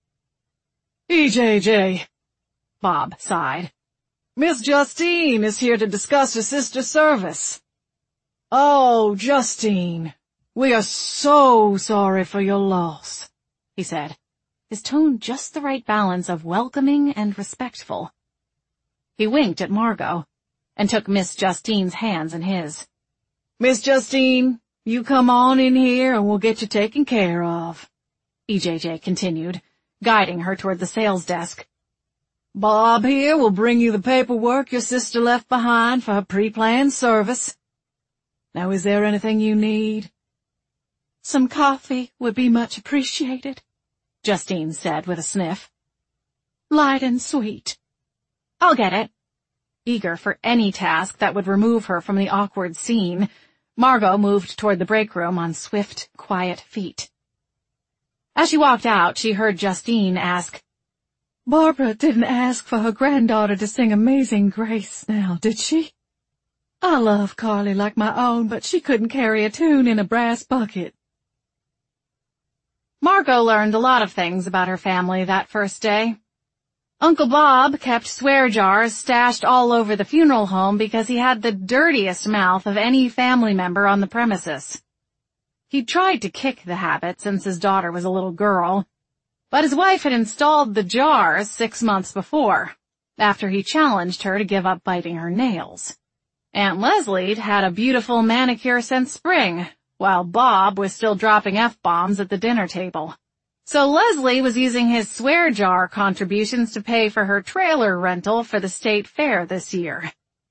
EJJ, Bob sighed. Miss Justine is here to discuss her sister's service. Oh, Justine, we are so sorry for your loss, he said, his tone just the right balance of welcoming and respectful. He winked at Margot and took Miss Justine's hands in his. Miss Justine, you come on in here and we'll get you taken care of, EJJ continued, guiding her toward the sales desk. Bob here will bring you the paperwork your sister left behind for her pre-planned service. Now, is there anything you need? Some coffee would be much appreciated, Justine said with a sniff. Light and sweet. I'll get it. Eager for any task that would remove her from the awkward scene, Margot moved toward the break room on swift, quiet feet. As she walked out, she heard Justine ask, "Barbara didn't ask for her granddaughter to sing Amazing Grace now, did she? I love Carly like my own, but she couldn't carry a tune in a brass bucket." Margot learned a lot of things about her family that first day. Uncle Bob kept swear jars stashed all over the funeral home because he had the dirtiest mouth of any family member on the premises. He'd tried to kick the habit since his daughter was a little girl, but his wife had installed the jars 6 months before, after he challenged her to give up biting her nails. Aunt Leslie'd had a beautiful manicure since spring, while Bob was still dropping F-bombs at the dinner table. So Leslie was using his swear jar contributions to pay for her trailer rental for the state fair this year.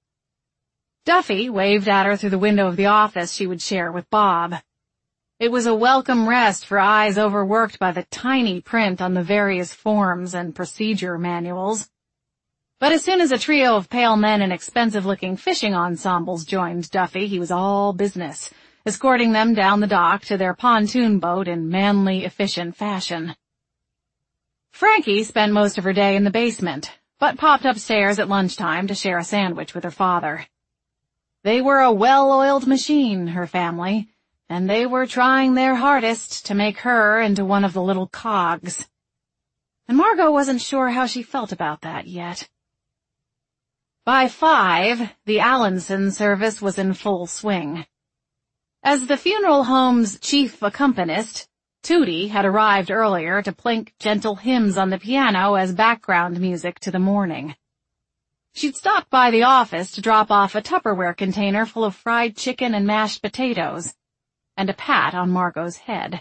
Duffy waved at her through the window of the office she would share with Bob. It was a welcome rest for eyes overworked by the tiny print on the various forms and procedure manuals. But as soon as a trio of pale men in expensive-looking fishing ensembles joined Duffy, he was all business, escorting them down the dock to their pontoon boat in manly, efficient fashion. Frankie spent most of her day in the basement, but popped upstairs at lunchtime to share a sandwich with her father. They were a well-oiled machine, her family, and they were trying their hardest to make her into one of the little cogs. And Margot wasn't sure how she felt about that yet. By 5, the Allinson service was in full swing. As the funeral home's chief accompanist, Tootie had arrived earlier to plink gentle hymns on the piano as background music to the morning. She'd stopped by the office to drop off a Tupperware container full of fried chicken and mashed potatoes, and a pat on Margot's head.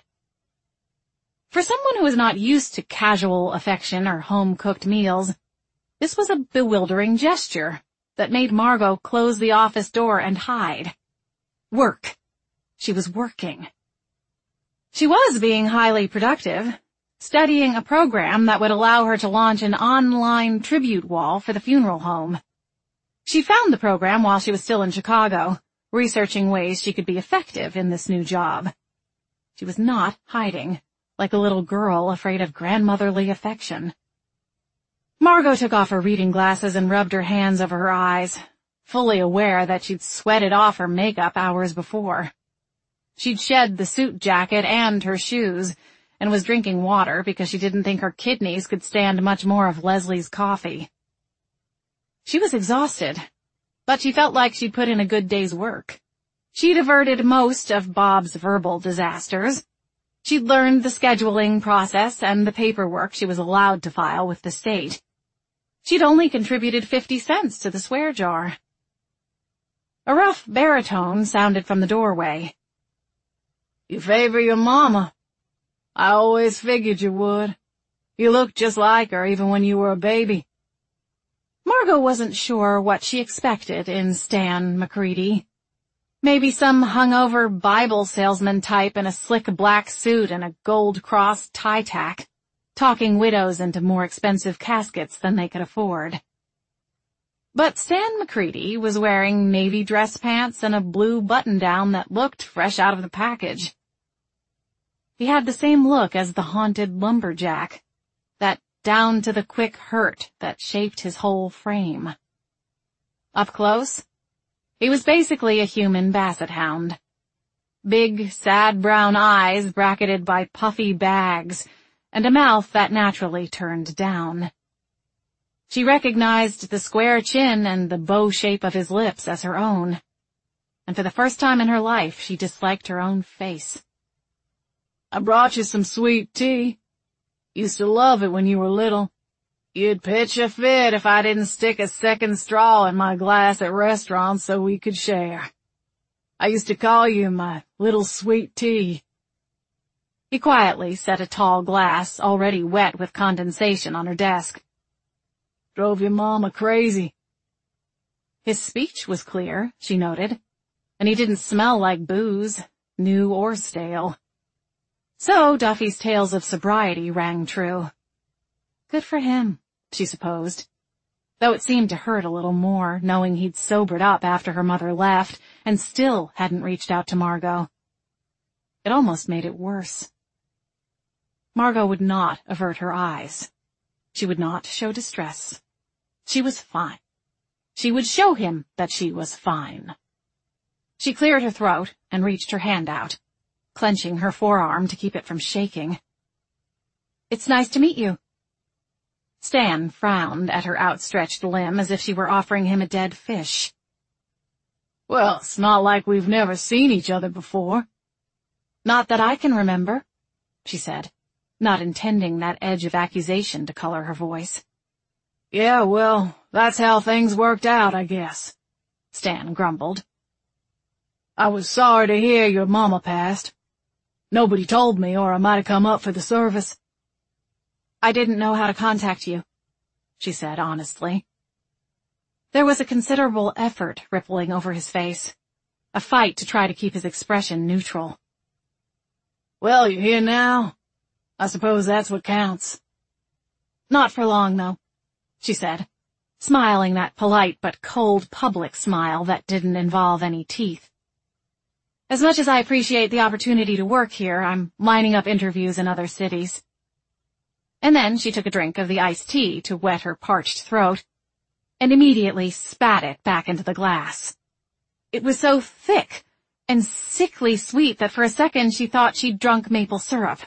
For someone who was not used to casual affection or home-cooked meals, this was a bewildering gesture that made Margot close the office door and hide. Work. She was working. She was being highly productive, studying a program that would allow her to launch an online tribute wall for the funeral home. She found the program while she was still in Chicago, researching ways she could be effective in this new job. She was not hiding, like a little girl afraid of grandmotherly affection. Margot took off her reading glasses and rubbed her hands over her eyes, fully aware that she'd sweated off her makeup hours before. She'd shed the suit jacket and her shoes, and was drinking water because she didn't think her kidneys could stand much more of Leslie's coffee. She was exhausted, but she felt like she'd put in a good day's work. She'd averted most of Bob's verbal disasters. She'd learned the scheduling process and the paperwork she was allowed to file with the state. She'd only contributed 50 cents to the swear jar. A rough baritone sounded from the doorway. "You favor your mama. I always figured you would. You look just like her even when you were a baby." Margot wasn't sure what she expected in Stan McCready. Maybe some hungover Bible salesman type in a slick black suit and a gold cross tie tack, talking widows into more expensive caskets than they could afford. But Stan McCready was wearing navy dress pants and a blue button-down that looked fresh out of the package. He had the same look as the haunted lumberjack, that down-to-the-quick hurt that shaped his whole frame. Up close, he was basically a human basset hound. Big, sad brown eyes bracketed by puffy bags, and a mouth that naturally turned down. She recognized the square chin and the bow shape of his lips as her own, and for the first time in her life she disliked her own face. "I brought you some sweet tea. Used to love it when you were little. You'd pitch a fit if I didn't stick a second straw in my glass at restaurants so we could share. I used to call you my little sweet tea." He quietly set a tall glass, already wet with condensation, on her desk. "Drove your mama crazy." His speech was clear, she noted, and he didn't smell like booze, new or stale. So Duffy's tales of sobriety rang true. Good for him, she supposed. though it seemed to hurt a little more, knowing he'd sobered up after her mother left and still hadn't reached out to Margot. It almost made it worse. Margot would not avert her eyes. She would not show distress. She was fine. She would show him that she was fine. She cleared her throat and reached her hand out, clenching her forearm to keep it from shaking. "It's nice to meet you." Stan frowned at her outstretched limb as if she were offering him a dead fish. "Well, it's not like we've never seen each other before." "Not that I can remember," she said, not intending that edge of accusation to color her voice. "Yeah, well, that's how things worked out, I guess," Stan grumbled. "I was sorry to hear your mama passed. Nobody told me, or I might have come up for the service." "I didn't know how to contact you," she said honestly. There was a considerable effort rippling over his face, a fight to try to keep his expression neutral. "Well, you're here now. I suppose that's what counts." "Not for long, though," she said, smiling that polite but cold public smile that didn't involve any teeth. "As much as I appreciate the opportunity to work here, I'm lining up interviews in other cities." And then she took a drink of the iced tea to wet her parched throat, and immediately spat it back into the glass. It was so thick and sickly sweet that for a second she thought she'd drunk maple syrup.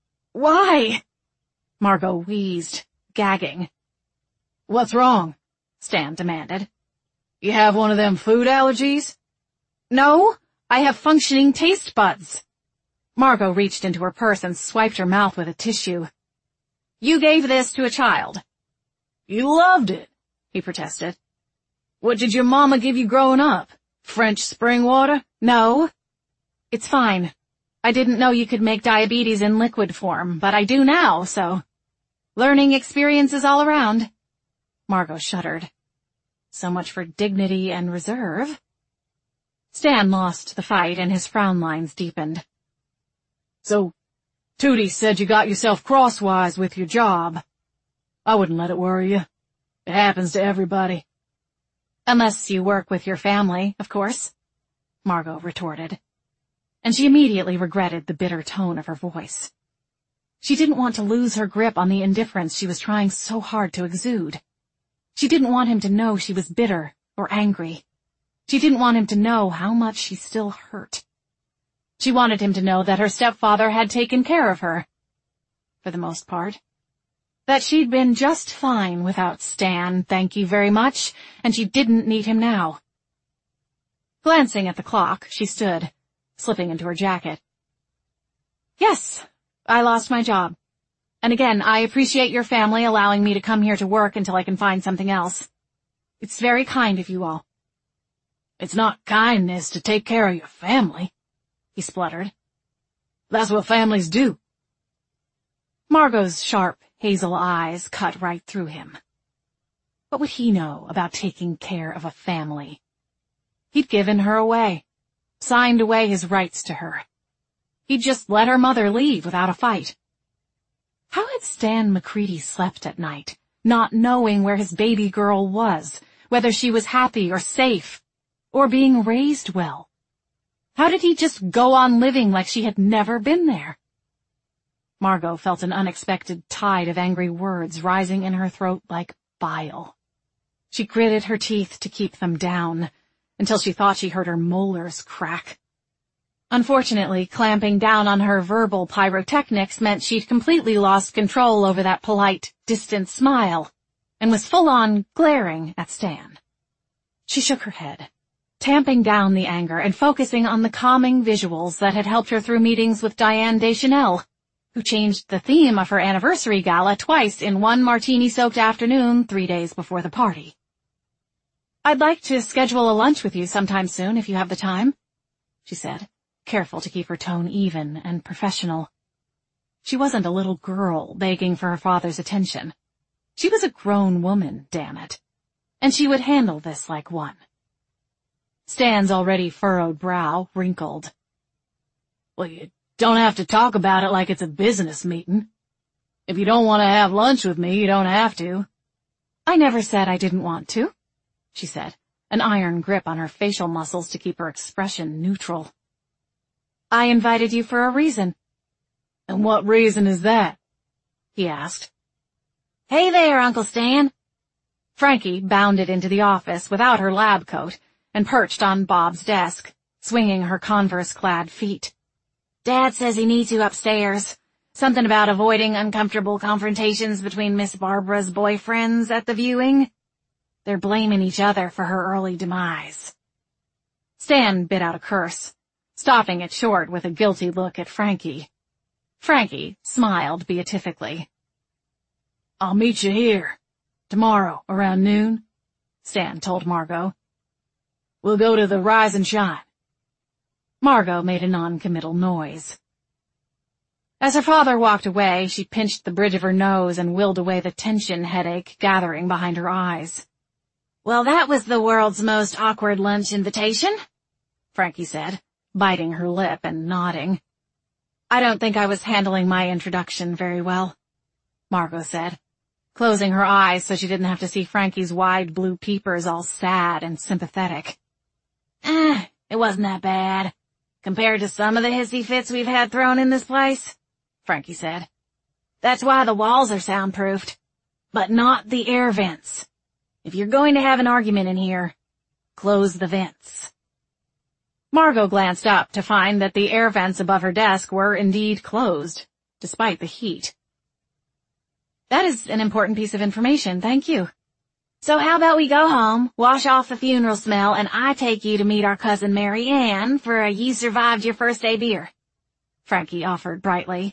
"Why?" Margot wheezed, gagging. "What's wrong?" Stan demanded. "You have one of them food allergies?" "No, I have functioning taste buds." Margot reached into her purse and swiped her mouth with a tissue. "You gave this to a child." "You loved it," he protested. "What did your mama give you growing up? French spring water?" "No. It's fine. I didn't know you could make diabetes in liquid form, but I do now, so. Learning experiences all around." Margot shuddered. So much for dignity and reserve. Stan lost the fight and his frown lines deepened. "So, Tootie said you got yourself crosswise with your job. I wouldn't let it worry you. It happens to everybody." "Unless you work with your family, of course," Margot retorted. And she immediately regretted the bitter tone of her voice. She didn't want to lose her grip on the indifference she was trying so hard to exude. She didn't want him to know she was bitter or angry. She didn't want him to know how much she still hurt. She wanted him to know that her stepfather had taken care of her, for the most part. That she'd been just fine without Stan, thank you very much, and she didn't need him now. Glancing at the clock, she stood, slipping into her jacket. "Yes, I lost my job. And again, I appreciate your family allowing me to come here to work until I can find something else. It's very kind of you all." "It's not kindness to take care of your family," he spluttered. "That's what families do." Margot's sharp hazel eyes cut right through him. What would he know about taking care of a family? He'd given her away, signed away his rights to her. He'd just let her mother leave without a fight. How had Stan McCready slept at night, not knowing where his baby girl was, whether she was happy or safe, or being raised well? How did he just go on living like she had never been there? Margot felt an unexpected tide of angry words rising in her throat like bile. She gritted her teeth to keep them down, until she thought she heard her molars crack. Unfortunately, clamping down on her verbal pyrotechnics meant she'd completely lost control over that polite, distant smile, and was full-on glaring at Stan. She shook her head, tamping down the anger and focusing on the calming visuals that had helped her through meetings with Diane Deschanel, who changed the theme of her anniversary gala twice in one martini-soaked afternoon 3 days before the party. "I'd like to schedule a lunch with you sometime soon if you have the time," she said, careful to keep her tone even and professional. She wasn't a little girl begging for her father's attention. She was a grown woman, damn it, and she would handle this like one. Stan's already furrowed brow wrinkled. "Well, you don't have to talk about it like it's a business meeting. If you don't want to have lunch with me, you don't have to." I never said I didn't want to, she said, an iron grip on her facial muscles to keep her expression neutral. I invited you for a reason. And what reason is that? He asked. Hey there, Uncle Stan. Frankie bounded into the office without her lab coat and perched on Bob's desk, swinging her Converse-clad feet. Dad says he needs you upstairs. Something about avoiding uncomfortable confrontations between Miss Barbara's boyfriends at the viewing. They're blaming each other for her early demise. Stan bit out a curse, stopping it short with a guilty look at Frankie. Frankie smiled beatifically. I'll meet you here, tomorrow, around noon, Stan told Margot. We'll go to the Rise and Shine. Margot made a non-committal noise. As her father walked away, she pinched the bridge of her nose and willed away the tension headache gathering behind her eyes. Well, that was the world's most awkward lunch invitation, Frankie said, biting her lip and nodding. I don't think I was handling my introduction very well, Margot said, closing her eyes so she didn't have to see Frankie's wide blue peepers all sad and sympathetic. It wasn't that bad, compared to some of the hissy fits we've had thrown in this place, Frankie said. That's why the walls are soundproofed, but not the air vents. If you're going to have an argument in here, close the vents. Margot glanced up to find that the air vents above her desk were indeed closed, despite the heat. That is an important piece of information, thank you. So how about we go home, wash off the funeral smell, and I take you to meet our cousin Mary Ann for a you survived your first day beer? Frankie offered brightly.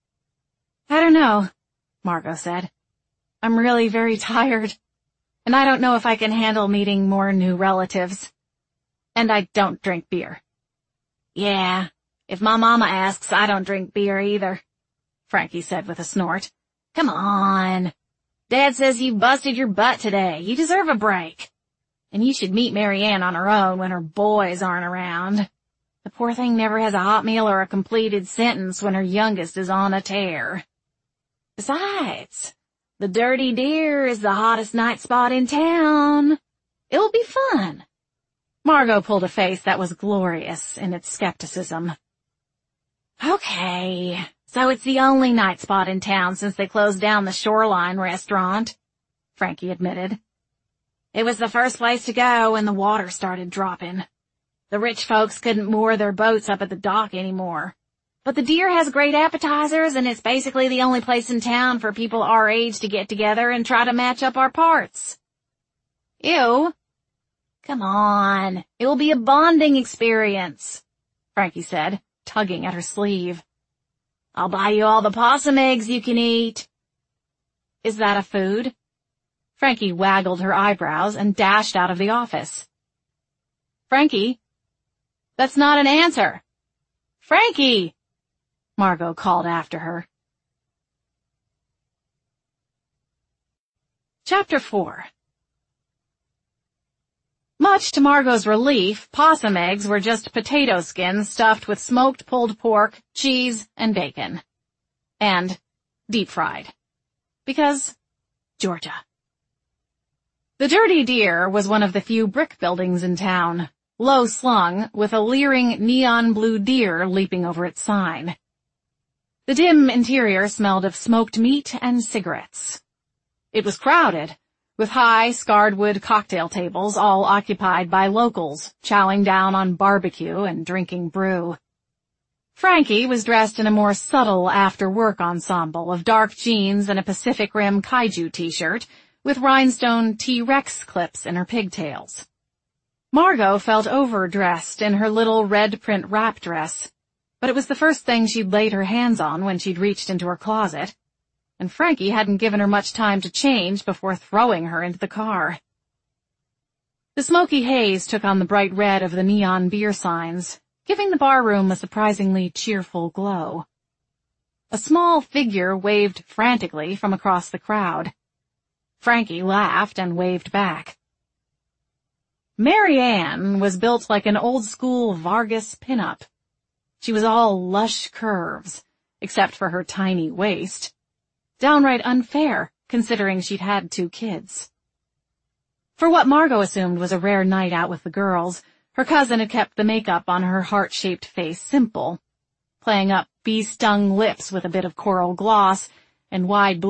I don't know, Margot said. I'm really very tired, and I don't know if I can handle meeting more new relatives. And I don't drink beer. Yeah, if my mama asks, I don't drink beer either, Frankie said with a snort. Come on. Dad says you busted your butt today. You deserve a break. And you should meet Mary Ann on her own when her boys aren't around. The poor thing never has a hot meal or a completed sentence when her youngest is on a tear. Besides, the Dirty Deer is the hottest night spot in town. It'll be fun. Margot pulled a face that was glorious in its skepticism. Okay, so it's the only night spot in town since they closed down the Shoreline restaurant, Frankie admitted. It was the first place to go when the water started dropping. The rich folks couldn't moor their boats up at the dock anymore. But the Deer has great appetizers, and it's basically the only place in town for people our age to get together and try to match up our parts. Ew. Come on, it will be a bonding experience, Frankie said, tugging at her sleeve. I'll buy you all the possum eggs you can eat. Is that a food? Frankie waggled her eyebrows and dashed out of the office. Frankie, that's not an answer. Frankie, Margot called after her. Chapter 4. Much to Margot's relief, possum eggs were just potato skins stuffed with smoked pulled pork, cheese, and bacon. And deep-fried. Because Georgia. The Dirty Deer was one of the few brick buildings in town, low-slung, with a leering neon blue deer leaping over its sign. The dim interior smelled of smoked meat and cigarettes. It was crowded, with high, scarred wood cocktail tables all occupied by locals, chowing down on barbecue and drinking brew. Frankie was dressed in a more subtle after-work ensemble of dark jeans and a Pacific Rim kaiju t-shirt, with rhinestone T-Rex clips in her pigtails. Margot felt overdressed in her little red print wrap dress, but it was the first thing she'd laid her hands on when she'd reached into her closet. And Frankie hadn't given her much time to change before throwing her into the car. The smoky haze took on the bright red of the neon beer signs, giving the barroom a surprisingly cheerful glow. A small figure waved frantically from across the crowd. Frankie laughed and waved back. Mary Ann was built like an old-school Vargas pinup. She was all lush curves, except for her tiny waist. Downright unfair, considering she'd had 2 kids. For what Margot assumed was a rare night out with the girls, her cousin had kept the makeup on her heart-shaped face simple, playing up bee-stung lips with a bit of coral gloss and wide blue